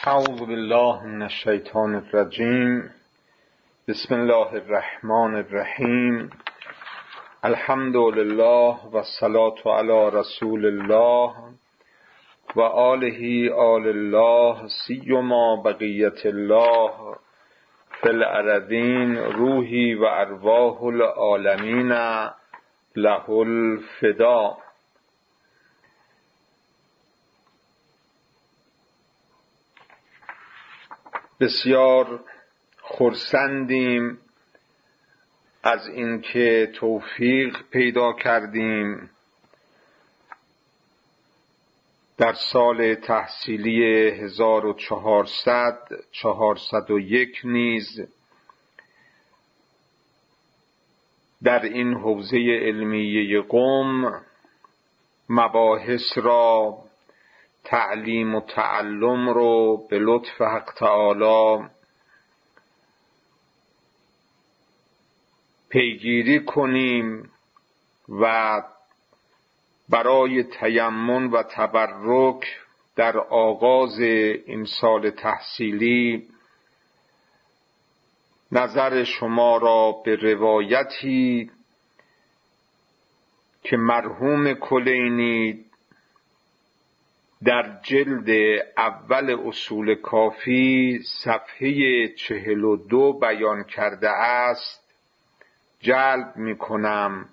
اعوذ بالله من الشیطان الرجیم. بسم الله الرحمن الرحیم. الحمد لله و الصلاة علی رسول الله و آله آل الله سیما بقیت الله فی الارضین روحی و ارواح العالمین له الفدا. بسیار خرسندیم از اینکه توفیق پیدا کردیم در سال تحصیلی 1401 نیز در این حوزه علمیه قم مباحث را، تعلیم و تعلم رو به لطف حق تعالی پیگیری کنیم و برای تیمم و تبرک در آغاز این سال تحصیلی نظر شما را به روایتی که مرحوم کلینی در جلد اول اصول کافی صفحه 42 بیان کرده است جلب می کنم.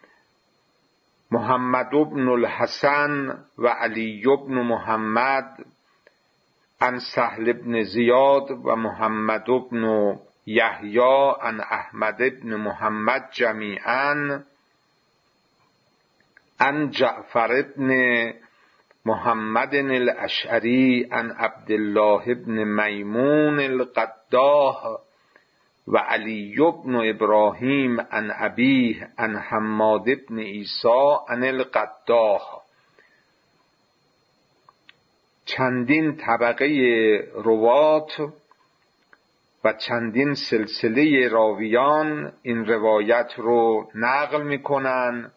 محمد بن الحسن و علی بن محمد عن سهل بن زیاد و محمد بن یحیی عن احمد بن محمد جمیعا عن جعفر بن محمد الاشعری عن عبدالله بن میمون القداح و علی بن ابراهیم عن ابیه عن حماد بن عیسی عن القداح. چندین طبقه روات و چندین سلسله راویان این روایت رو نقل میکنن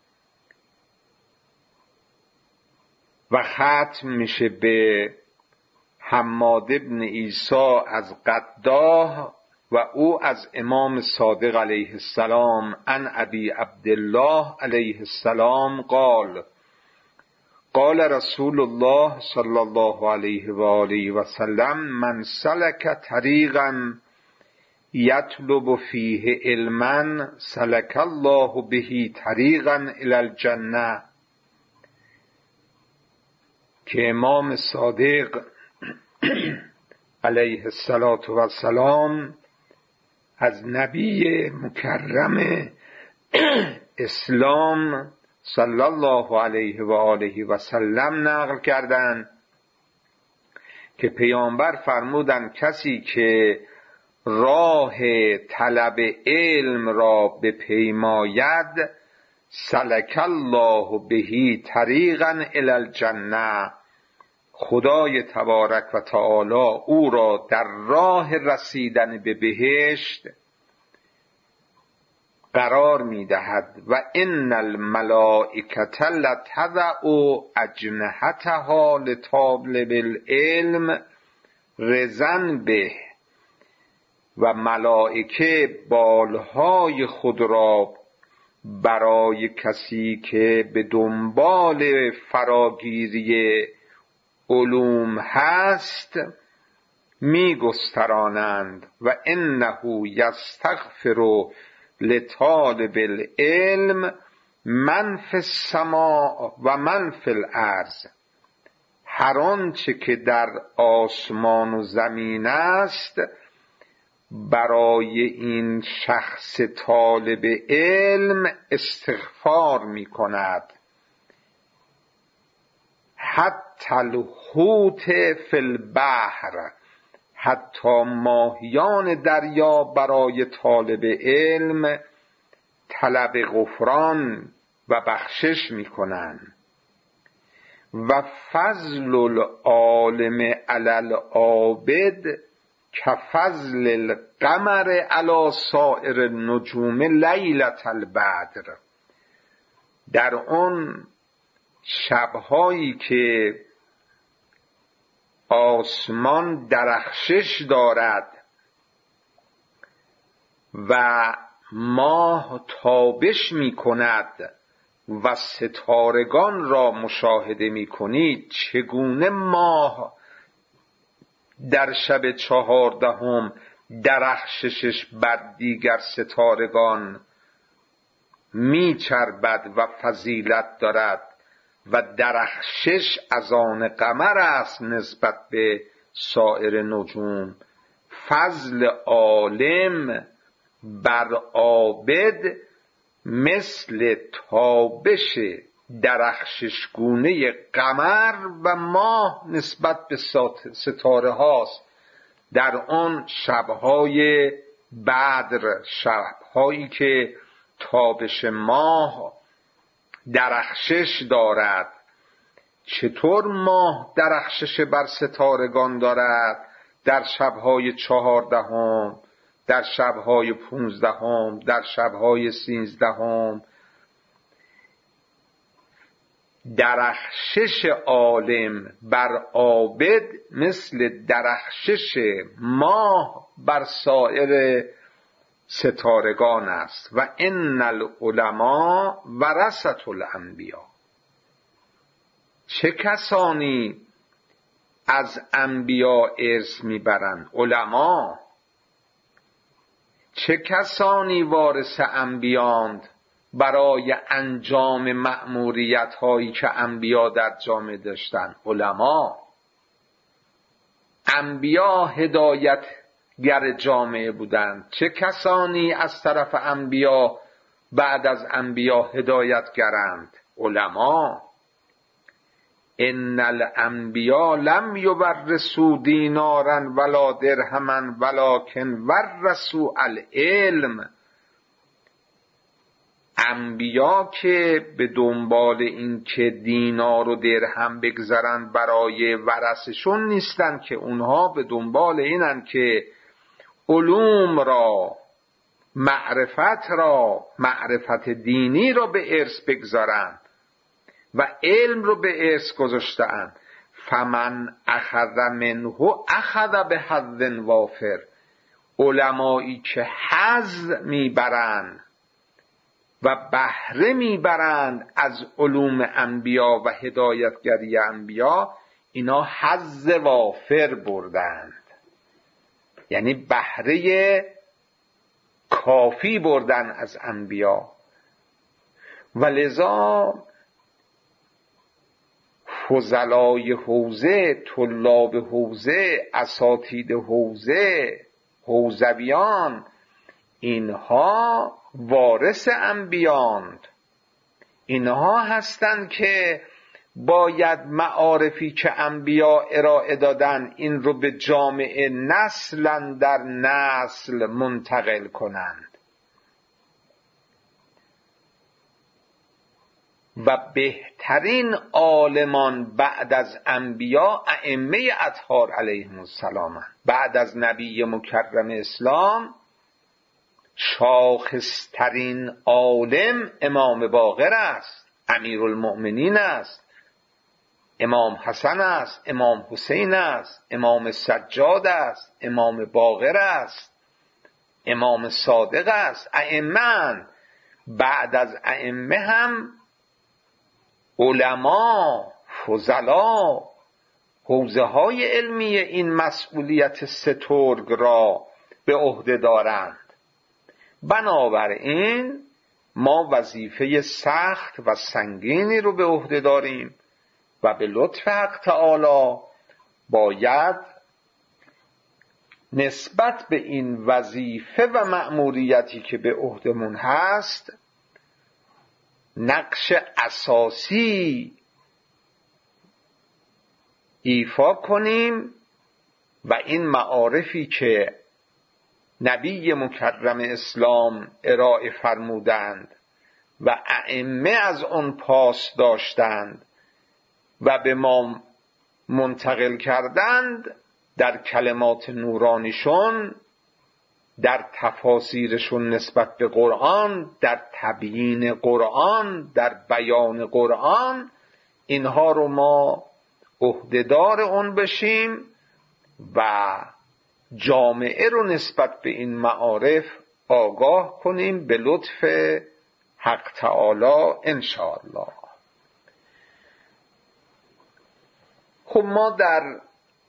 و ختم میشه به حماد بن عیسی از قداح و او از امام صادق علیه السلام عن ابی عبدالله علیه السلام قال قال رسول الله صلی الله علیه و آله و سلم من سلک طریقا یطلب فیه علما سلک الله به طریقا الی الجنه. که امام صادق علیه السلام از نبی مکرم اسلام صلی الله علیه و آله و سلم نقل کردند که پیامبر فرمودند کسی که راه طلب علم را بپیماید سلک الله به طریقا الی الجنه، خدای تبارک و تعالی او را در راه رسیدن به بهشت قرار می‌دهد. و ان الملائکة لتضع اجنحتها لطالب العلم رضا به، و ملائکه بالهای خود را برای کسی که به دنبال فراگیری علوم هست می گسترانند. و انه یستغفر لطالب العلم من فی السماء و من فی الارض، هر آنچه که در آسمان و زمین است برای این شخص طالب علم استغفار می کند. حتی الحوت فی البحر، حتی ماهیان دریا برای طالب علم طلب غفران و بخشش می کنند. و فضل العالم علی العابد کفضل القمر علی سائر النجوم لیلة البدر. در اون شبهایی که آسمان درخشش دارد و ماه تابش می کند و ستارگان را مشاهده می کنید، چگونه ماه در شب 14 درخششش بر دیگر ستارگان می چربد و فضیلت دارد و درخشش از آن قمر است نسبت به سایر نجوم. فضل عالم بر عابد مثل تابش درخششگونه قمر و ماه نسبت به ستاره هاست در آن شبهای بدر، شبهایی که تابش ماه درخشش دارد. چطور ماه درخشش بر ستارگان دارد در شبهای 14، در شبهای 15، در شبهای 13؟ درخشش عالم بر عابد مثل درخشش ماه بر سایر ستارگان است. و ان العلماء ورثة الانبیاء. چه کسانی از انبیا ارث میبرند؟ علما. چه کسانی وارث انبیاند برای انجام مأموریت هایی که انبیا در جامعه داشتند؟ علما. انبیا هدایتگر جامعه بودند. چه کسانی از طرف انبیا بعد از انبیا هدایتگرند؟ علما. ان الانبیا لم یورثوا دینارا ولا درهما ولکن ورثوا العلم. انبیا که به دنبال این که دینار و درهم بگذارن برای ورثشون نیستن، که اونها به دنبال اینن که علوم را، معرفت دینی را به ارث بگذارن و علم رو به ارث گذاشتن. فمن اخذ منه اخذ به حظ وافر. علمایی که حظ میبرند و بهره میبرند از علوم انبیا و هدایتگری انبیا، اینا حظ وافر بردند، یعنی بهره کافی بردن از انبیا. و لذا فضلای حوزه، طلاب حوزه، اساتید حوزه، حوزویان، اینها وارث انبیاند. اینها هستند که باید معارفی که انبیا ارائه دادن این رو به جامعه نسلا در نسل منتقل کنند. و بهترین عالمان بعد از انبیا ائمه اطهار علیهم السلام. بعد از نبی مکرم اسلام شاخصترین عالم امام باقر است، امیرالمؤمنین است، امام حسن است، امام حسین است، امام سجاد است، امام باقر است، امام صادق است. ائمه. بعد از ائمه هم علما، فضلا، حوزه های علمی این مسئولیت سترگ را به عهده دارند. بنابراین ما وظیفه سخت و سنگینی رو به عهده داریم و به لطف حق تعالی باید نسبت به این وظیفه و مأموریتی که به عهدمون هست نقش اساسی ایفا کنیم و این معارفی که نبی مکرم اسلام ارائه فرمودند و ائمه از آن پاس داشتند و به ما منتقل کردند، در کلمات نورانیشون، در تفاسیرشون نسبت به قرآن، در تبیین قرآن، در بیان قرآن، اینها رو ما عهدهدار اون بشیم و جامعه رو نسبت به این معارف آگاه کنیم به لطف حق تعالی انشاءالله. خب ما در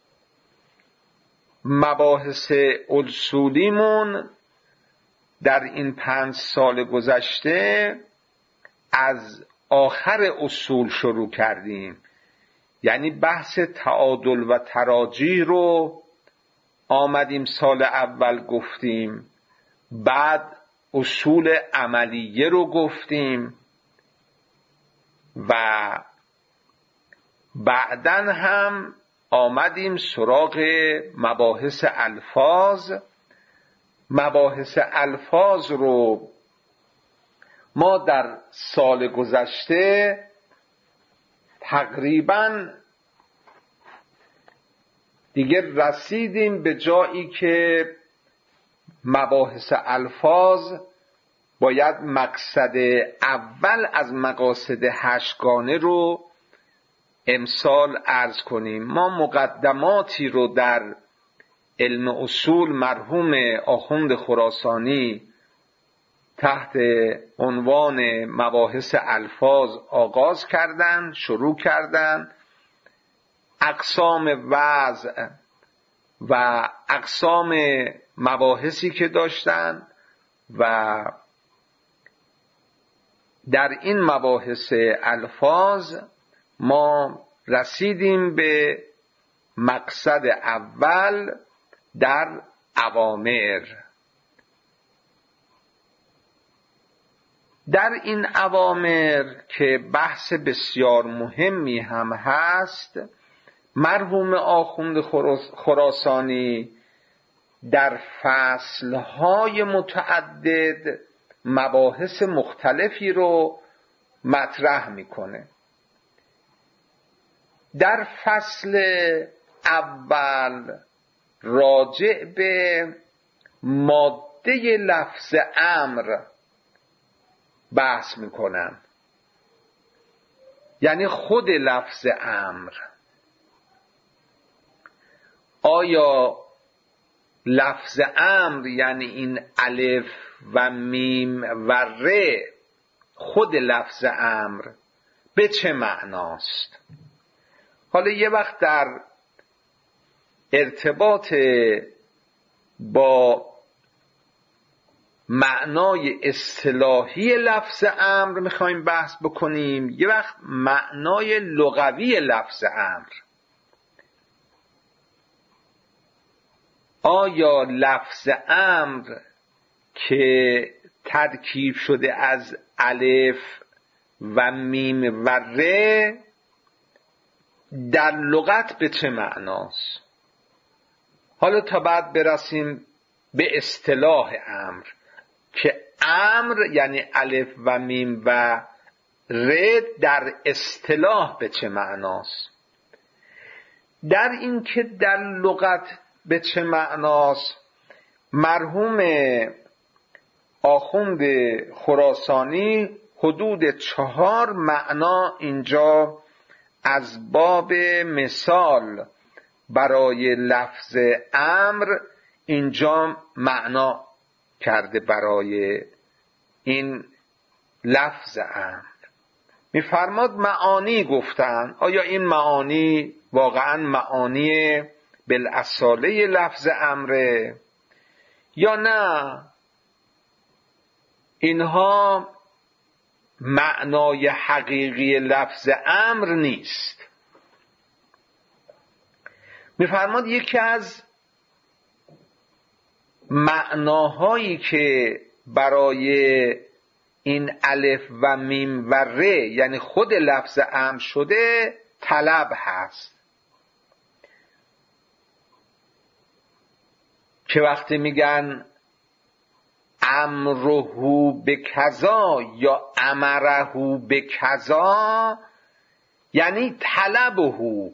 مباحث اصولیمون در این 5 سال گذشته از آخر اصول شروع کردیم، یعنی بحث تعادل و تراجیح رو آمدیم سال اول گفتیم، بعد اصول عملیه رو گفتیم و بعدن هم آمدیم سراغ مباحث الفاظ. مباحث الفاظ رو ما در سال گذشته تقریباً دیگه رسیدیم به جایی که مباحث الفاظ باید مقصد اول از مقاصد 8 گانه رو امسال عرض کنیم. ما مقدماتی رو در علم اصول مرحوم آخوند خراسانی تحت عنوان مباحث الفاظ آغاز کردن، شروع کردن. اقسام وضع و اقسام مباحثی که داشتن و در این مباحث الفاظ ما رسیدیم به مقصد اول در اوامر. در این اوامر که بحث بسیار مهمی هم هست، مرحوم آخوند خراسانی در فصلهای متعدد مباحث مختلفی رو مطرح میکنه. در فصل اول راجع به ماده لفظ امر بحث میکنن، یعنی خود لفظ امر. آیا لفظ امر یعنی این الف و میم و ر، خود لفظ امر به چه معناست؟ حالا یه وقت در ارتباط با معنای اصطلاحی لفظ امر میخوایم بحث بکنیم، یه وقت معنای لغوی لفظ امر. آیا لفظ امر که ترکیب شده از الف و میم و ر در لغت به چه معناست؟ حالا تا بعد برسیم به اصطلاح امر که امر یعنی الف و میم و ر در اصطلاح به چه معناست. در این که در لغت به چه معناست، مرحوم آخوند خراسانی حدود 4 معنا اینجا از باب مثال برای لفظ امر اینجا معنا کرده برای این لفظ امر. میفرماد معانی گفتن. آیا این معانی واقعا معانی بالاصاله لفظ امره یا نه اینها معنای حقیقی لفظ امر نیست؟ میفرماد یکی از معناهایی که برای این الف و میم و ر یعنی خود لفظ امر شده طلب هست، که وقتی میگن امره به کذا یا امره به کذا یعنی طلبه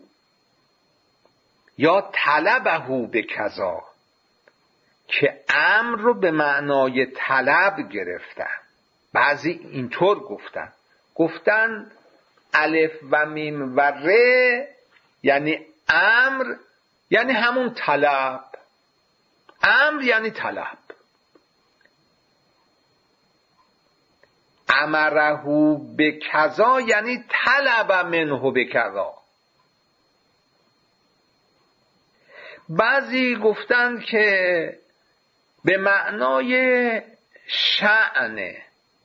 یا طلبه به کذا، که امر رو به معنای طلب گرفتن. بعضی اینطور گفتن الف و میم و ر یعنی امر یعنی همون طلب. امر یعنی طلب. امره به کذا یعنی طلب منه به کذا. بعضی گفتند که به معنای شأنه.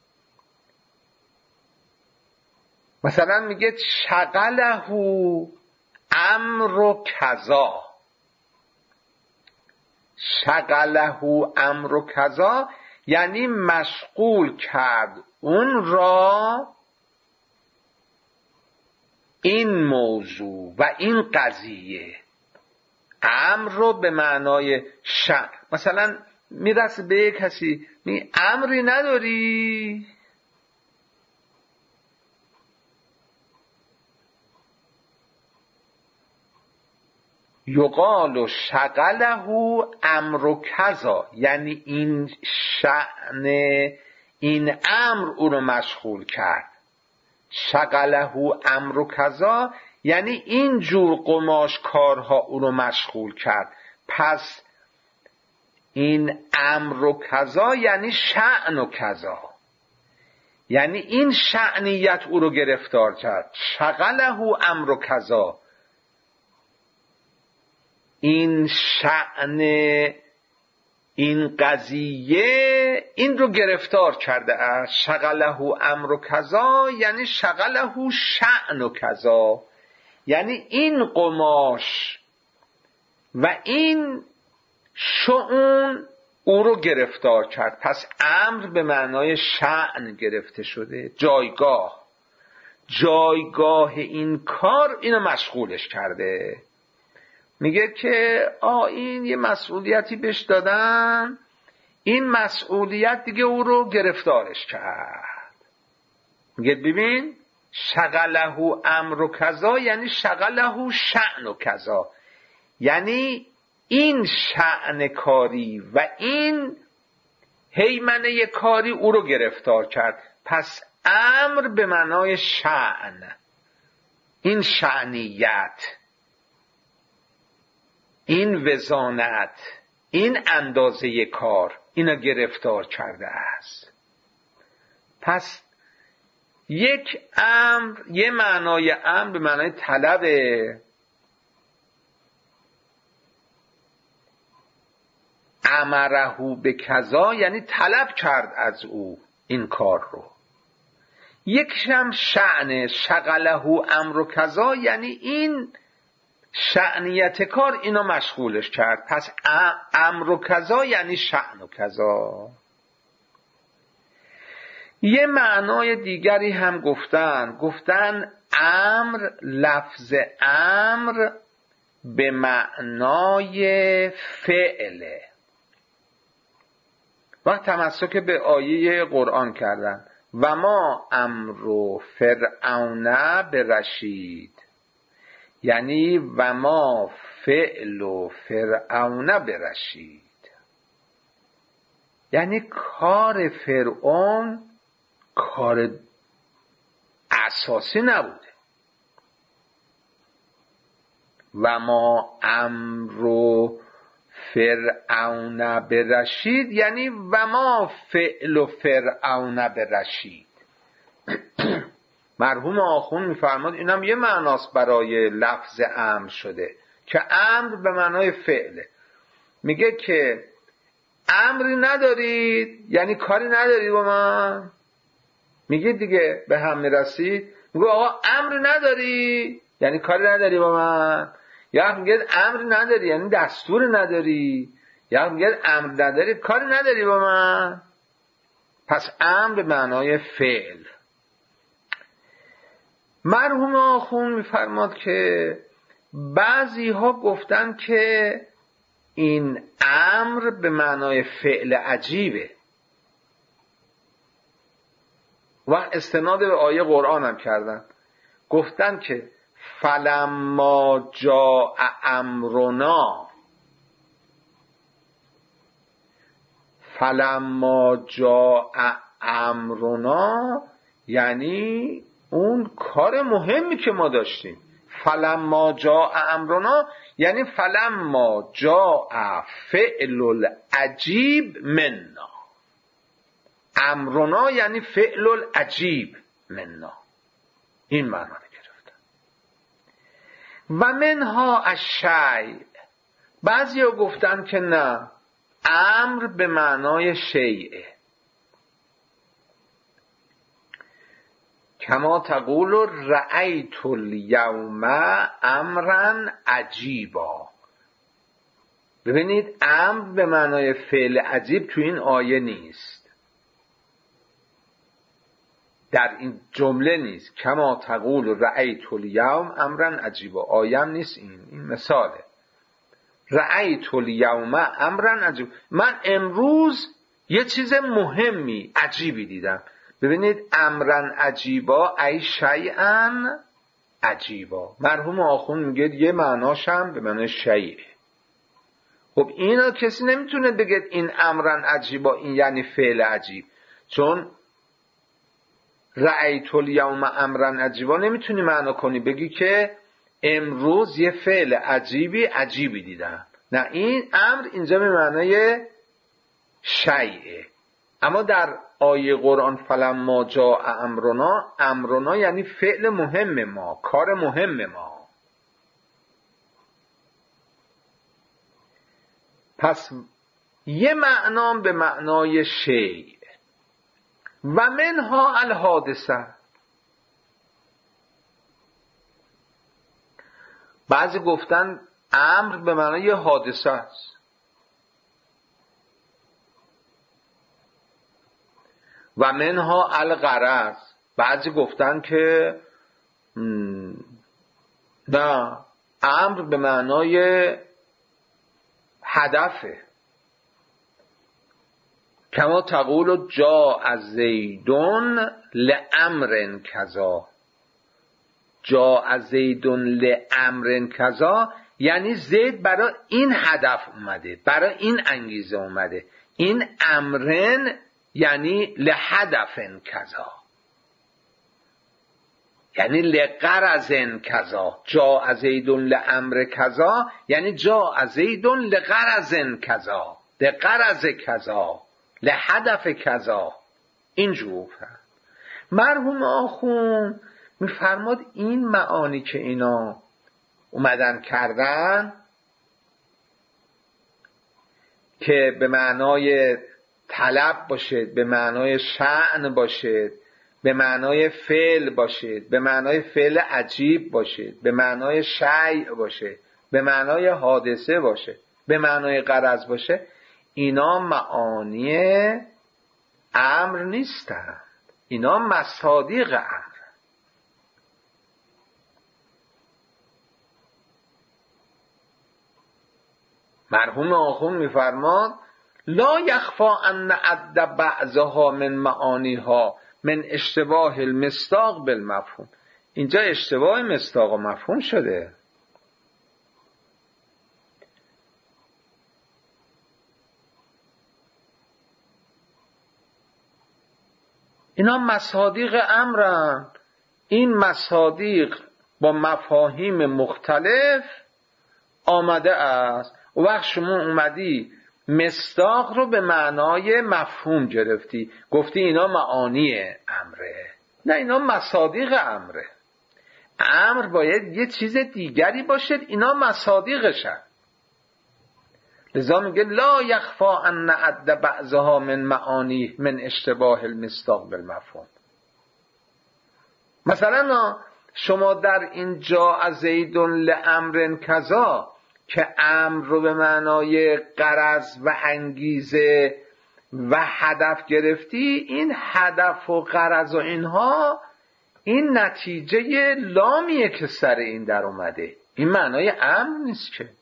مثلا میگه شغله امر کذا. شغله امر کذا یعنی مشغول کرد اون را این موضوع و این قضیه. امر رو به معنای شأن. مثلا میرسه به کسی می امری نداری؟ یقال شغله امر کذا یعنی این شأن این امر او رو مشغول کرد. شغله امر کذا یعنی این جور قماش کارها او رو مشغول کرد. پس این امر و کذا یعنی شأن و کذا، یعنی این شأنیت او رو گرفتار کرد. شغله امر و کذا، این شأن این قضیه این رو گرفتار کرده است. شغله امر و کذا یعنی شغله شأن و کذا، یعنی این قماش و این شؤون او رو گرفتار کرد. پس امر به معنای شأن گرفته شده، جایگاه این کار اینو مشغولش کرده. میگه که این یه مسئولیتی بهش دادن، این مسئولیت دیگه او رو گرفتارش کرد. میگه ببین شغله امر کذا یعنی شغله شأن کذا، یعنی این شأن کاری و این هیمنه کاری او رو گرفتار کرد. پس امر به معنای شأن، این شأنیت، این وزانت، این اندازه کار اینا گرفتار کرده است. پس یک امر، یه معنای امر به معنای طلبه. امره به کذا یعنی طلب کرد از او این کار رو. یکیش هم شأن، شغله امر کذا یعنی این شأنیت کار اینو مشغولش کرد. پس امر کذا یعنی شأن کذا. یه معنای دیگری هم گفتن امر، لفظ امر به معنای فعله. وقت تمسک به آیه قرآن کردن و ما امر فرعون برشید، یعنی و ما فعل فرعون برشید، یعنی کار فرعون کار اساسی نبوده. و ما امر فرعون برشید یعنی و ما فعل فرعون برشید. مرحوم آخوند میفرماد اینم یه معناست برای لفظ امر شده که امر به معنای فعله. میگه که امری ندارید یعنی کاری نداری با من. میگه دیگه به هم میرسید، میگه آقا امری نداری یعنی کاری نداری با من. یا میگه امری نداری یعنی دستور نداری، یا میگه امر نداری کاری نداری با من. پس امر به معنای فعل. مرحوم آخوند میفرماد که بعضی ها گفتن که این امر به معنای فعل عجیبه و استناد به آیه قرآن هم کردن. گفتن که فلما جاء امرنا، فلما جاء امرنا یعنی اون کار مهمی که ما داشتیم. فلما جاء امرنا یعنی فلما جاء فعل العجیب منا. امرنا یعنی فعل العجیب منا، این معنا رو گرفتن. و منها الشیء، بعضی ها گفتن که نه، امر به معنای شیء، کما تقول رأیت الیوم امرا عجیبا. ببینید امر به معنای فعل عجیب تو این آیه نیست، در این جمله نیست. کما تقول رأیت الیوم امرا عجیبا آیه نیست، این مثاله. رأیت الیوم امرا عجیبا، من امروز یه چیز مهمی عجیبی دیدم. ببینید امرن عجیبا ای شیئا عجیبا. مرحوم آخوند میگه یه معناش هم به معنای شیئه. خب اینا کسی نمیتونه بگه این امرن عجیبا این یعنی فعل عجیب، چون رأیت الیوم امرن عجیبا نمیتونی معنا کنی بگی که امروز یه فعل عجیبی دیدم. نه، این امر اینجا به معنای شیئه. اما در آیه قرآن فلما جاء امرنا، امرنا یعنی فعل مهم ما، کار مهم ما. پس یه معنا به معنای شیء. و منها الحادثه، بعضی گفتن امر به معنای حادثه است. و منها الغرض، بعضی گفتن که نه، امر به معنای هدفه. کما تقول جاء زیدون لامر کذا، جاء زیدون لامر کذا یعنی زید برای این هدف اومده، برای این انگیزه اومده. این امرن یعنی لهدف کذا، یعنی لغرض کذا. جاء زیدون لامر کذا یعنی جاء زیدون لغرض کذا، لغرض کذا، لهدف کذا. اینجور مرحوم آخوند میفرماد این معانی که اینا اومدن کردن که به معنای طلب باشد، به معنای شأن باشد، به معنای فعل باشد، به معنای فعل عجیب باشد، به معنای شیء باشد، به معنای حادثه باشه، به معنای غرض باشه، اینا معانی امر نیستند، اینا مصادیق امر. مرحوم آخوند میفرماد لا یخفا ان عد بعضها من معانیها من اشتباه المصداق بالمفهوم. اینجا اشتباه مصداق و مفهوم شده. اینا مصادیق امرن. این مصادیق با مفاهیم مختلف آمده است. و وقت شما اومدی مصداق رو به معنای مفهوم گرفتی، گفتی اینا معانی امره. نه، اینا مصادیق امره. امر باید یه چیز دیگری باشد، اینا مصادیقشن. لذا میگه لا یخفا ان عد بعضها من معانی من اشتباه المصداق بالمفهوم. مثلا شما در اینجا از زیدون لامر کذا که امر رو به معنای غرض و انگیزه و هدف گرفتی، این هدف و غرض و اینها این نتیجه لامیه که سر این در اومده، این معنای امر نیست که.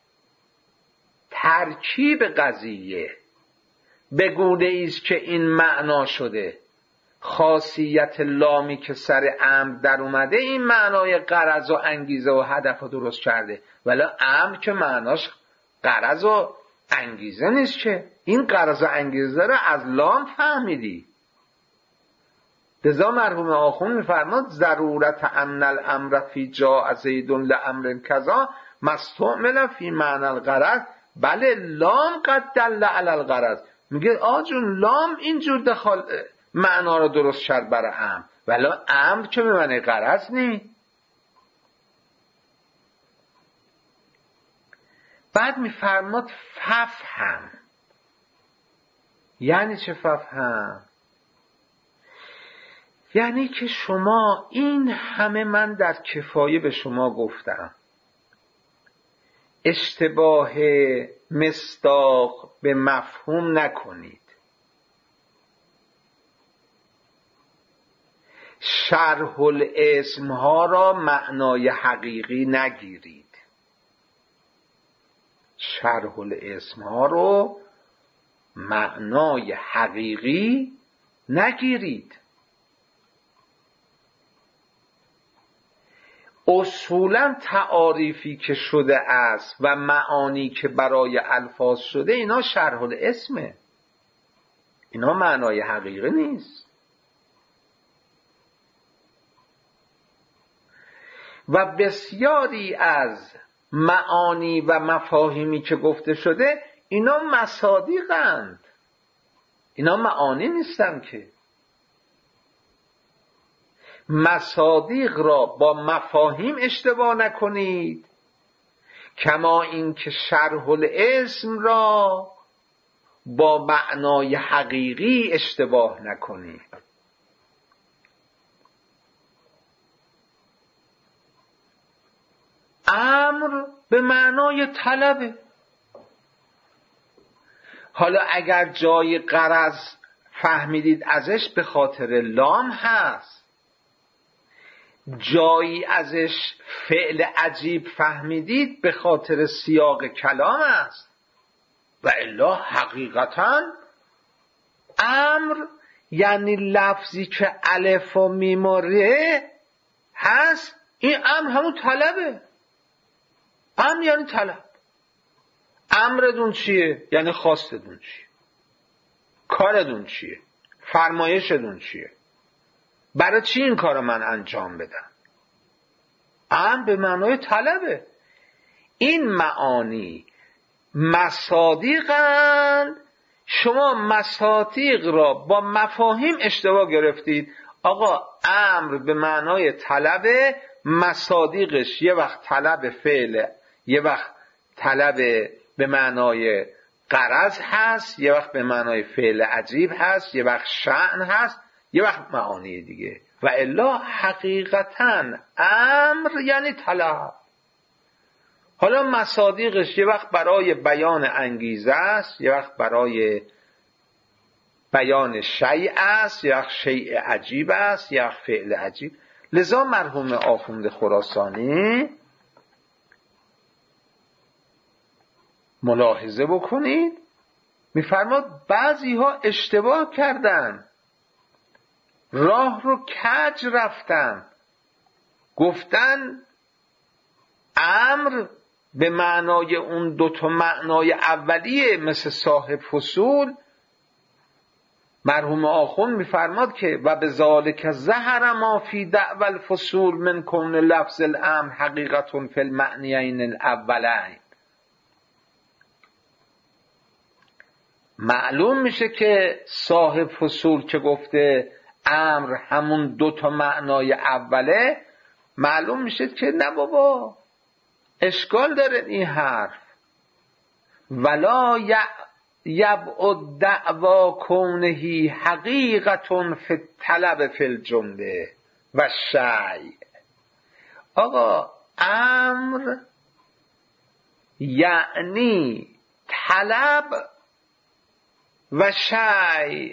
ترکیب قضیه به گونه ایست که این معنا شده، خاصیت لامی که سر امر در اومده این معنای غرض و انگیزه و هدف رو درست کرده. ولی امر که معناش غرض و انگیزه نیست که. این غرض و انگیزه رو از لام فهمیدی. لذا مرحوم آخوند میفرماد ضرورت ان الامر فی جاء زید لامر کذا مستعمل فی معنی الغرض بله لام قد دل علی الغرض. میگه آجون لام اینجور معنا رو درست کرد برای امر، ولی امر که به معنی غرض نی. بعد میفرماد ففهم. یعنی چه ففهم؟ یعنی که شما این همه من در کفایه به شما گفتم، اشتباه مصداق به مفهوم نکنید، شرح الاسم ها را معنای حقیقی نگیرید، شرح الاسم ها رو معنای حقیقی نگیرید. اصولا تعاریفی که شده است و معانی که برای الفاظ شده اینا شرح الاسمه، اینا معنای حقیقی نیست. و بسیاری از معانی و مفاهیمی که گفته شده اینا مصادیقند، اینا معانی نیستن که. مصادیق را با مفاهیم اشتباه نکنید، کما اینکه شرح الاسم را با معنای حقیقی اشتباه نکنید. امر به معنای طلبه. حالا اگر جای غرض فهمیدید ازش به خاطر لام هست، جایی ازش فعل عجیب فهمیدید به خاطر سیاق کلام است، و الا حقیقتا امر یعنی لفظی که الف و میم و ر هست، این امر همون طلبه. امر یعنی طلب. امردون چیه؟ یعنی خواستدون چیه؟ کاردون چیه؟ فرمایشدون چیه؟ برای چی این کار من انجام بدم؟ امر به معنای طلبه. این معانی مصادیقند. شما مصادیق را با مفاهیم اشتباه گرفتید. آقا امر به معنای طلبه، مصادیقش یه وقت طلب فعل، یه وقت طلب به معنای غرض هست، یه وقت به معنای فعل عجیب هست، یه وقت شأن هست، یه وقت معانی دیگه. و الا حقیقتا امر یعنی طلب. حالا مصادیقش یه وقت برای بیان انگیزه است، یه وقت برای بیان شیء است، یه وقت شیء عجیب است، یه وقت فعل عجیب. لذا مرحوم آخوند خراسانی ملاحظه بکنید، میفرماد بعضی ها اشتباه کردن، راه رو کج رفتن، گفتن امر به معنای اون دوتا معنای اولیه مثل صاحب فصول. مرحوم آخوند میفرماد که و بذالک ظهر ما فی دعوی الفصول من کون لفظ الامر حقیقت فی المعنیین الاولین. معلوم میشه که صاحب فصول که گفته امر همون دوتا معنای اوله، معلوم میشه که نه بابا، اشکال داره این حرف. ولا یبعد دعوا کونه حقیقت فی الطلب فی الجمله و شیء. آقا امر یعنی طلب و شیء.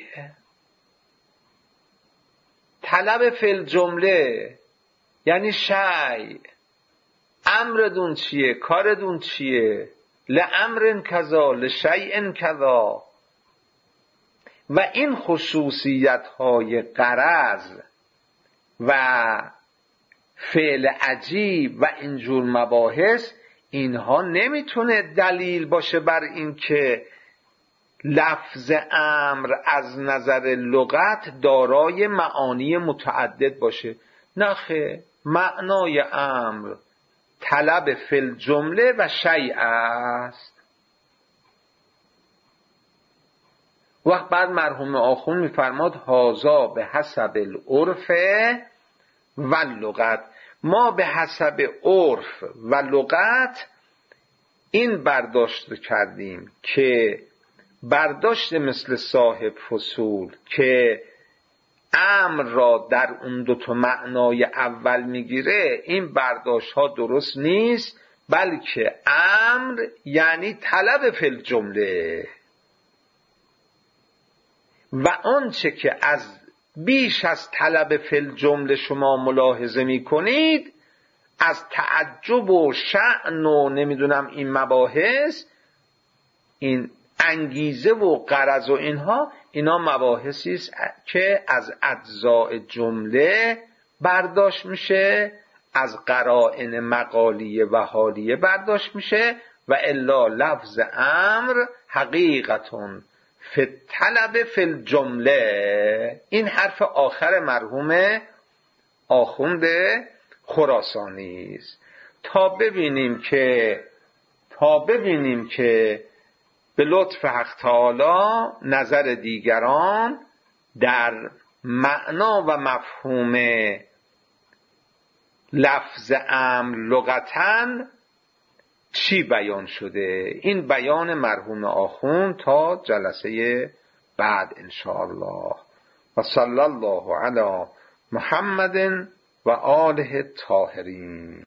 طلب فی الجمله یعنی شیء. امردون چیه؟ کاردون چیه؟ لامر کذا لشیء کذا. و این خصوصیت های غرض و فعل عجیب و اینجور مباحث، اینها نمیتونه دلیل باشه بر این که لفظ امر از نظر لغت دارای معانی متعدد باشه. نه خیر، معنای امر طلب فی الجمله و شیء است. وقت بعد مرحوم آخوند میفرماد هازا به حسب العرف و لغت. ما به حسب عرف و لغت این برداشت کردیم که برداشت مثل صاحب فصول که امر را در اون دوتا معنای اول میگیره، این برداشت ها درست نیست، بلکه امر یعنی طلب فی الجمله و آنچه که از بیش از طلب فی الجمله شما ملاحظه میکنید از تعجب و شأن و نمیدونم این مباحث، این انگیزه و غرض و اینا مباحثی است که از اجزاء جمله برداشت میشه، از قرائن مقالیه و حالیه برداشت میشه و الا لفظ امر حقیقتون فی طلب فی الجمله. این حرف آخر مرحوم آخوند خراسانی است. تا ببینیم که به لطف حق تعالی نظر دیگران در معنا و مفهوم لفظ امر لغتاً چی بیان شده. این بیان مرحوم آخوند تا جلسه بعد انشاءالله. و صلی الله علی محمد و آله الطاهرین.